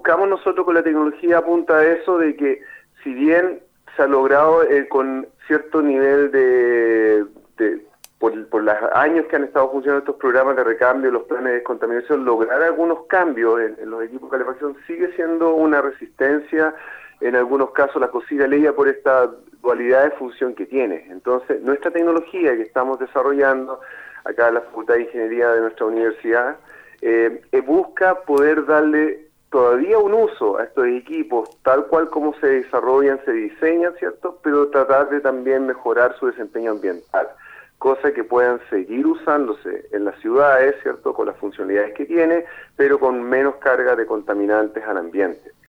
buscamos nosotros con la tecnología apunta a eso, de que si bien se ha logrado con cierto nivel por los años que han estado funcionando estos programas de recambio, los planes de descontaminación, lograr algunos cambios en los equipos de calefacción sigue siendo una resistencia, en algunos casos la cocina leía por esta dualidad de función que tiene. Entonces, nuestra tecnología que estamos desarrollando acá en la Facultad de Ingeniería de nuestra universidad, busca poder darle todavía un uso a estos equipos, tal cual como se desarrollan, se diseñan, ¿cierto? Pero tratar de también mejorar su desempeño ambiental, cosa que puedan seguir usándose en las ciudades, ¿cierto? Con las funcionalidades que tiene, pero con menos carga de contaminantes al ambiente.